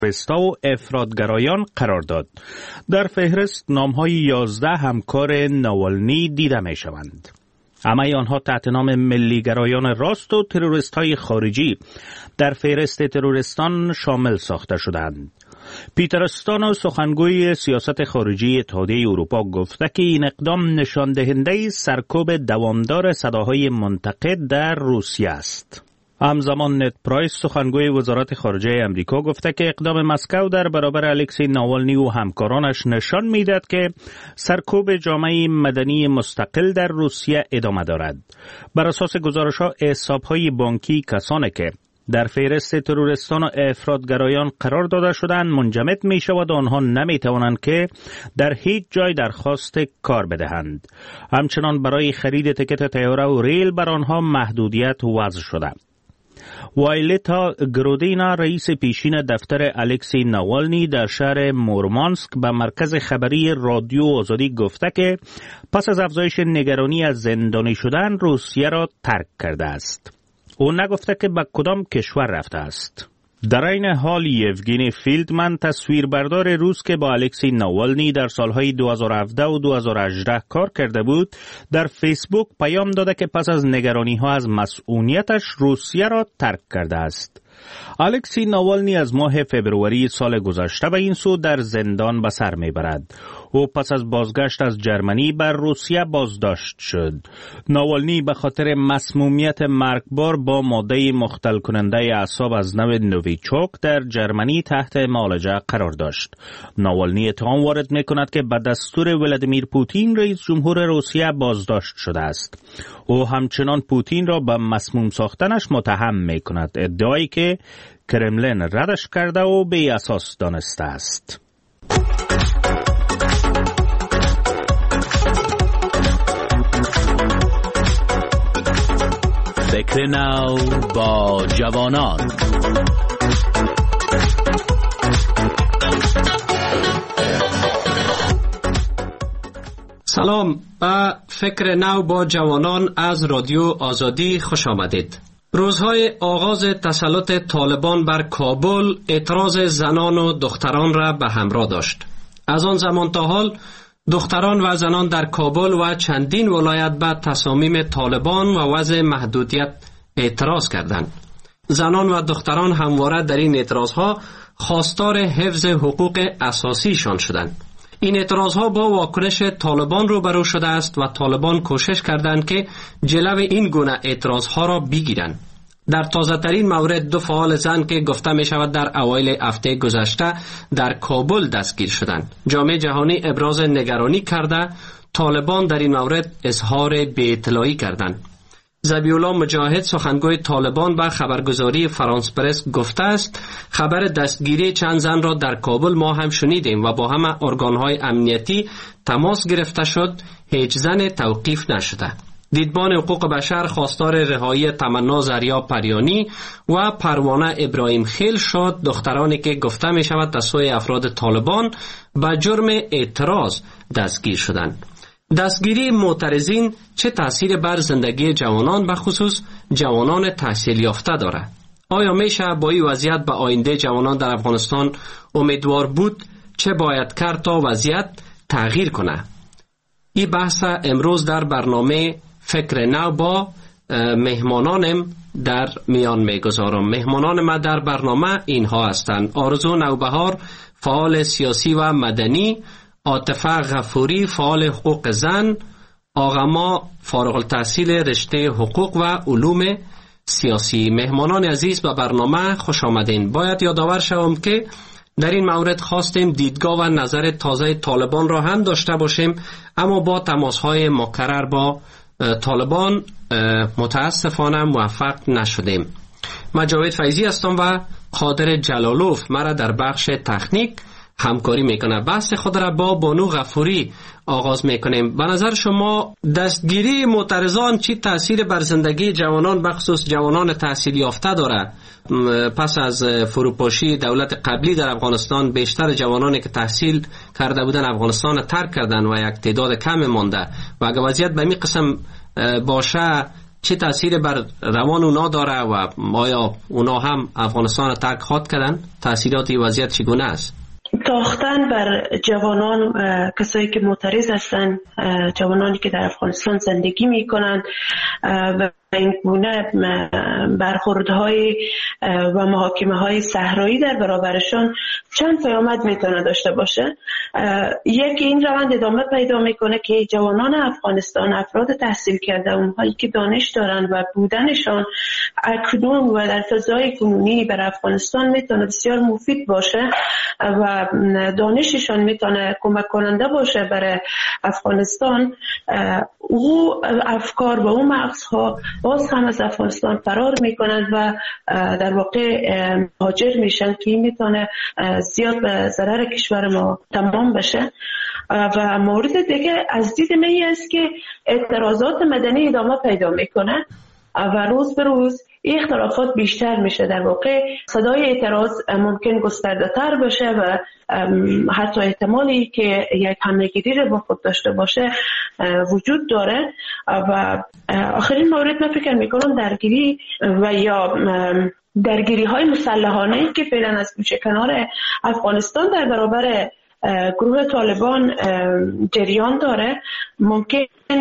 تروریستا و افراطگرایان قرار داد. در فهرست نام‌های 11 همکار ناوالنی دیده می‌شوند. همه آنها تحت نام ملیگرایان راست و تروریست‌های خارجی در فهرست تروریستان شامل ساخته شدند. پیتر استانو سخنگوی سیاست خارجی اتحادیه اروپا گفته که این اقدام نشان دهنده سرکوب دوامدار صداهای منتقد در روسیه است. همزمان نت پرایس سخنگوی وزارت خارجه امریکا گفته که اقدام مسکو در برابر الکسی ناوالنی و همکارانش نشان می‌دهد که سرکوب جامعه مدنی مستقل در روسیه ادامه دارد. بر اساس گزارش‌ها حساب‌های بانکی کسانی که در فهرست تروریستان و افراطگرایان قرار داده شدند منجمد می شود و آنها نمی توانند که در هیچ جای درخواست کار بدهند. همچنان برای خرید تکت طیاره و ریل بر آنها محدودیت وضع شده. وایلتا گرودینا رئیس پیشین دفتر الکسی ناوالنی در شهر مورمانسک به مرکز خبری رادیو آزادی گفته که پس از افزایش نگرانی از زندانی شدن روسیه را ترک کرده است. او نگفته که به کدام کشور رفته است. در این حال یوگینی فیلدمن تصویربردار روس که با الکسی ناوالنی در سالهای 2017 و 2018 کار کرده بود در فیسبوک پیام داده که پس از نگرانی‌ها از مسئولیتش روسیه را ترک کرده است. الکسی ناوالنی از ماه فبروری سال گذشته به این سو در زندان به سر میبرد. او پس از بازگشت از جرمنی بر روسیه بازداشت شد. ناوالنی به خاطر مسمومیت مرگبار با ماده مختل کننده اعصاب از نوع نویچوک در جرمنی تحت معالجه قرار داشت. ناوالنی اتهام وارد میکند که به دستور ولادیمیر پوتین رئیس جمهور روسیه بازداشت شده است. او همچنان پوتین را به مسموم ساختنش متهم میکند، ادعایی که کرملین ردش کرده و بی اساس دانسته است. فکر نو با جوانان. سلام، به فکر نو با جوانان از رادیو آزادی خوش آمدید. روزهای آغاز تسلط طالبان بر کابل اعتراض زنان و دختران را به همراه داشت. از آن زمان تا حال دختران و زنان در کابل و چندین ولایت به تصامیم طالبان و وضع محدودیت اعتراض کردند. زنان و دختران همواره در این اعتراضها خواستار حفظ حقوق اساسیشان شدند. این اعتراضها با واکنش طالبان روبرو شده است و طالبان کوشش کردند که جلو این گونه اعتراضها را بگیرند. در تازه ترین مورد 2 فعال زن که گفته می شود در اوایل هفته گذشته در کابل دستگیر شدند. جامعه جهانی ابراز نگرانی کرده، طالبان در این مورد اظهار بی‌اطلاعی کردند. ذبیح‌الله مجاهد سخنگوی طالبان به خبرگزاری فرانس پرس گفته است خبر دستگیری چند زن را در کابل ما هم شنیدیم و با همه ارگان‌های امنیتی تماس گرفته شد، هیچ زن توقیف نشده. دیدبان حقوق بشر خواستار رهایی تمنا زریا پریانی و پروانه ابراهیم خیل شد، دخترانی که گفته می شود از سوی افراد طالبان به جرم اعتراض دستگیر شدند. دستگیری معترضین چه تأثیر بر زندگی جوانان به خصوص جوانان تحصیل یافته دارد؟ آیا میشه با این وضعیت به آینده جوانان در افغانستان امیدوار بود؟ چه باید کرد تا وضعیت تغییر کنه؟ این بحث امروز در برنامه فکر نو با مهمانانم در میان میگذارم. مهمانان ما در برنامه اینها هستند: آرزو نوبهار، فعال سیاسی و مدنی; عاطفه غفوری، فعال حقوق زن; آقا فارغ التحصیل رشته حقوق و علوم سیاسی. مهمانان عزیز به برنامه خوش آمدین. باید یادآور شوم که در این مورد خواستیم دیدگاه و نظر تازه طالبان را هم داشته باشیم، اما با تماس‌های مکرر با طالبان متاسفانه موفق نشدیم. من جاوید فیضی هستم و قادر جلالوف مرا در بخش تکنیک همکاری میکنه. بحث خود را با بانو غفوری آغاز میکنیم. به نظر شما دستگیری معترضان چی تأثیر بر زندگی جوانان بخصوص جوانان تحصیل یافته داره؟ پس از فروپاشی دولت قبلی در افغانستان بیشتر جوانانی که تحصیل کرده بودن افغانستان ترک کردن و یک تعداد کم مانده و اگر وضعیت به این قسم باشه چه تأثیر بر روان اونا داره و آیا اونا هم افغانستان را ترک خواهد کردن؟ تأثیرات این وضعیت چگونه است؟ تاختن بر جوانان، کسایی که معترض هستند، جوانانی که در افغانستان زندگی میکنند و این گونه برخوردهای و محاکمه‌های صحرایی در برابرشان چند پیامد میتونه داشته باشه. یکی این روند ادامه پیدا میکنه که جوانان افغانستان، افراد تحصیل کرده، اونهایی که دانش دارن و بودنشان اکنون و در فضای کنونی بر افغانستان میتونه بسیار مفید باشه و دانششان میتونه کمک کننده باشه برای افغانستان. او افکار و او مغزها باز هم از افغانستان فرار میکنند و در واقع مهاجر میشن که این میتونه زیاد به ضرر کشور ما تمام بشه. و مورد دیگه از دید من است که اعتراضات مدنی ادامه پیدا میکنه و روز به روز این اختلافات بیشتر میشه. در واقع صدای اعتراض ممکن گسترده تر بشه و حتی احتمالی که یک همه‌گیری رو با خود داشته باشه وجود داره. و آخرین مورد من فکر میکنم درگیری و یا درگیری های مسلحانه که فعلا از کوچه کنار افغانستان در برابر گروه طالبان جریان داره ممکن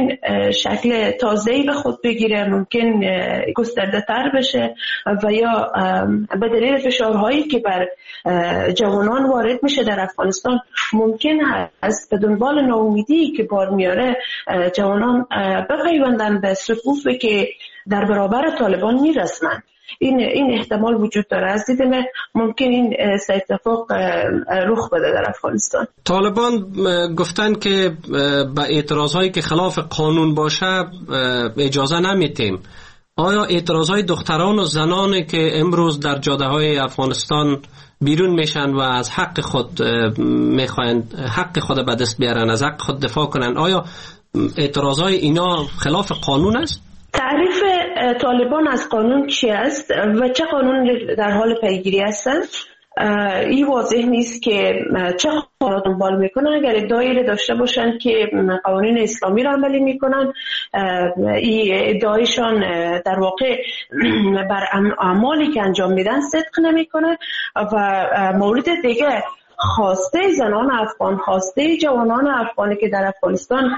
شکل تازه‌ای به خود بگیره، ممکن گسترده تر بشه و یا به دلیل فشارهایی که بر جوانان وارد میشه در افغانستان ممکن هست به دنبال ناامیدی که بار میاره جوانان بپیوندن به صفوفی که در برابر طالبان میرسن. این احتمال وجود داره. از دید من ممکن این اتفاق رخ بده در افغانستان. طالبان گفتن که به اعتراضهایی که خلاف قانون باشه اجازه نمیتیم. آیا اعتراضهای دختران و زنانی که امروز در جاده‌های افغانستان بیرون میشن و از حق خود میخواین حق خود به دست بیارن، از حق خود دفاع کنن، آیا اعتراضهای اینا خلاف قانون است؟ تعریف طالبان از قانون چی است و چه قانون در حال پیگیری هستند؟ این واضح نیست که چه قانون دنبال میکنن. اگر ادعایی داشته باشن که قوانین اسلامی را عملی میکنن، این ادعایشان در واقع بر اعمالی که انجام میدن صدق نمیکنه. و مورد دیگه خواسته زنان افغان، خواسته جوانان افغانی که در افغانستان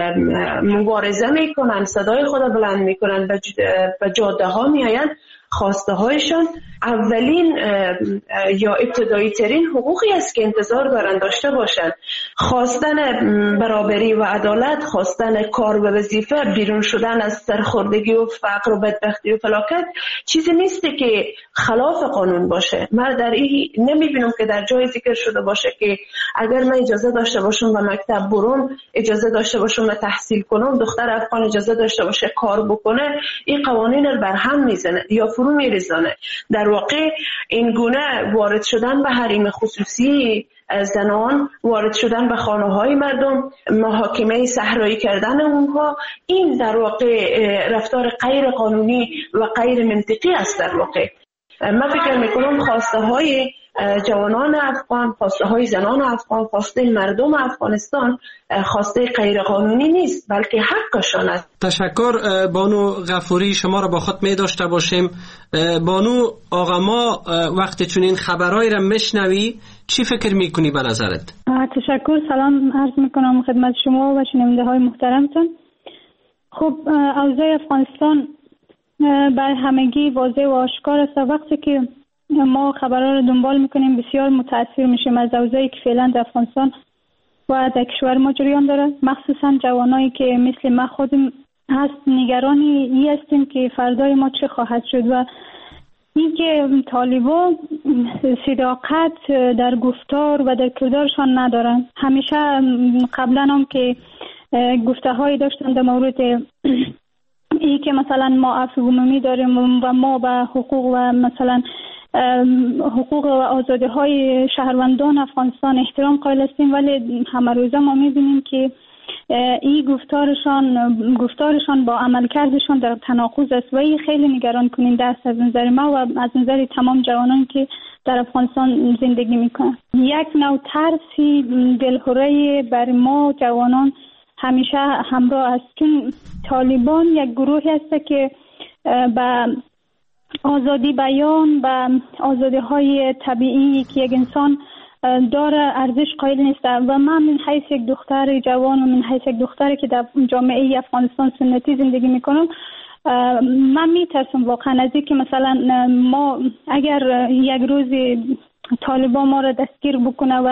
مبارزه میکنن، صدای خود بلند میکنن، به جاده ها میآیند، خواسته هایشان اولین یا ابتدایی ترین حقوقی است که انتظار دارن داشته باشند. خواستن برابری و عدالت، خواستن کار و وظیفه، بیرون شدن از سرخوردگی و فقر و بدبختی و فلاکت چیزی نیست که خلاف قانون باشه. من در این نمیبینم که در جای ذکر شده باشه که اگر من اجازه داشته باشم و مکتب برم، اجازه داشته باشم و تحصیل کنم، دختر افغان اجازه داشته باشه کار بکنه، این قوانین رو برهم میزنه یا فرو میریزانه. در واقع این گونه وارد شدن به حریم خصوصی زنان، وارد شدن به خانه‌های مردم، محاکمه صحرایی کردن اونها، این در واقع رفتار غیر قانونی و غیر منطقی است. در واقع من فکر میکنم خواسته های جوانان افغان، خواسته های زنان افغان، خواسته مردم افغانستان خواسته غیر قانونی نیست بلکه حقشان است. تشکر بانو غفوری، شما را با خود می داشته باشیم. بانو آقا ما وقتی چنین خبرایی را میشنوی چی فکر میکنی به نظرت؟ تشکر، سلام عرض میکنم خدمت شما و شنونده های محترمتون. خب اوضاع افغانستان بر همگی واضح و آشکار است. وقتی که ما خبرها رو دنبال میکنیم بسیار متاثر میشیم از اوضاعی که فعلا در افغانستان و در کشور ما جریان داره. مخصوصا جوانایی که مثل ما خودم هست نگرانی این هستیم که فردای ما چه خواهد شد و اینکه طالبان صداقت در گفتار و در کردارشان ندارن. همیشه قبلا هم که گفته هایی داشتن در مورد این که مثلا ما عفو عمومی داریم و ما به حقوق و مثلا حقوق و آزادی های شهروندان افغانستان احترام قائل هستیم، ولی همه روزه ما میبینیم که این گفتارشان با عملکردشان در تناقض است و این خیلی نگران کننده است از نظر ما و از نظر تمام جوانان که در افغانستان زندگی میکنن. یک نوع ترسی دلهوره بر ما جوانان همیشه همراه است، چون طالبان یک گروهی است که به آزادی بیان و آزادی های طبیعی که یک انسان داره ارزش قائل نیست. و من من حیث یک دختر جوان و من حیث یک دختری که در جامعه افغانستان سنتی زندگی میکنم، من میترسم واقعا از اینکه مثلا ما اگر یک روز طالبان ما را دستگیر بکنه و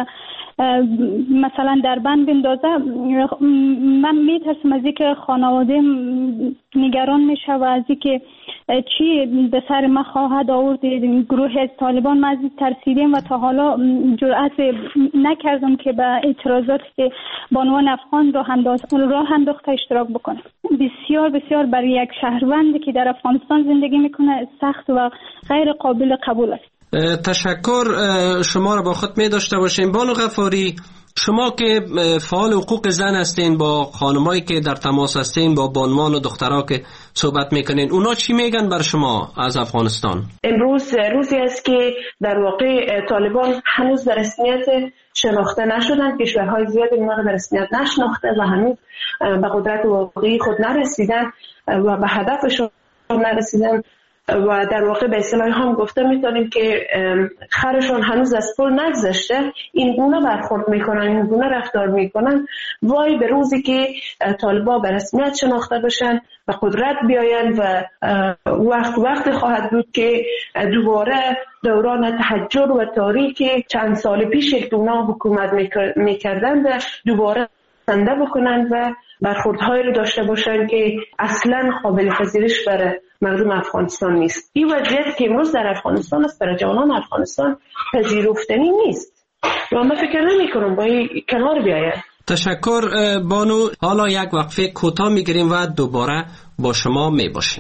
مثلا در بند بندازه، من میترسم از اینکه خانواده نگران میشه و از اینکه چی به سر ما خواهد آورد گروه از طالبان. من از این ترسیدم و تا حالا جرأت نکردم که به اعتراضات که بانوان افغان راه انداخته اشتراک بکنم. بسیار بسیار برای یک شهروندی که در افغانستان زندگی میکنه سخت و غیر قابل قبول است. تشکر. شما را با خود می داشته باشیم. بانو غفاری، شما که فعال حقوق زن هستین، با خانمایی که در تماس هستین، با بانوان و دخترها که صحبت میکنین، اونا چی میگن بر شما از افغانستان؟ امروز روزی است که در واقع طالبان هنوز در رسمیت شناخته نشدن، کشورهای زیادی اونا را در رسمیت نشناخته و هنوز به قدرت واقعی خود نرسیدن و به هدفشون نرسیدن و در واقع به اصطلاح هم گفته میتونیم که خرشون هنوز از پل نگذشته. این گونه برخورد میکنن، این گونه رفتار میکنن. وای به روزی که طالبان به رسمیت شناخته بشن و قدرت بیاین و وقت خواهد بود که دوباره دوران تحجر و تاریکی چند سال پیش که اونا حکومت میکردند دوباره زنده بکنن و برخوردهایی رو داشته باشن که اصلا قابل پذیرش برای مردم افغانستان نیست. این وضعیت که امروز در افغانستان است برای جوانان افغانستان پذیرفتنی نیست و من فکر نمی کنم باید کنار بیاید. تشکر بانو. حالا یک وقفه کوتاه میگیریم و دوباره با شما می باشیم.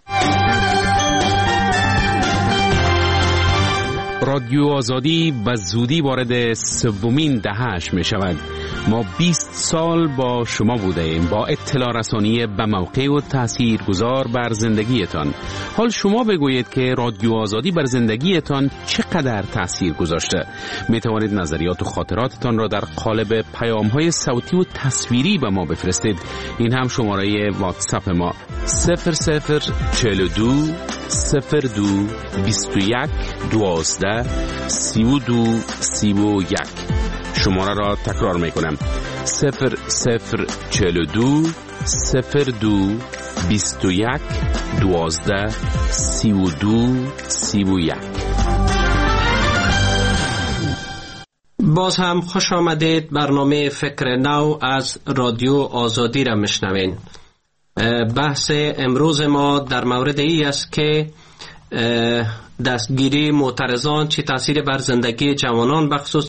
رادیو آزادی به زودی وارد سومین دهه‌اش می شود. ما 20 سال با شما بوده ایم، با اطلاع رسانی به موقع و تاثیرگذار بر زندگیتان. حال شما بگویید که رادیو آزادی بر زندگیتان چقدر تاثیر گذاشته. می توانید نظریات و خاطراتتان را در قالب پیام‌های صوتی و تصویری به ما بفرستید. این هم شماره واتساپ ما 0042 02 21 12 32 31. شماره را تکرار میکنم 0042 02 21 12 32 31. باز هم خوش آمدید. برنامه فکر نو از رادیو آزادی را میشنوین. بحث امروز ما در مورد ای است که دستگیری معترضان چه تأثیر بر زندگی جوانان بخصوص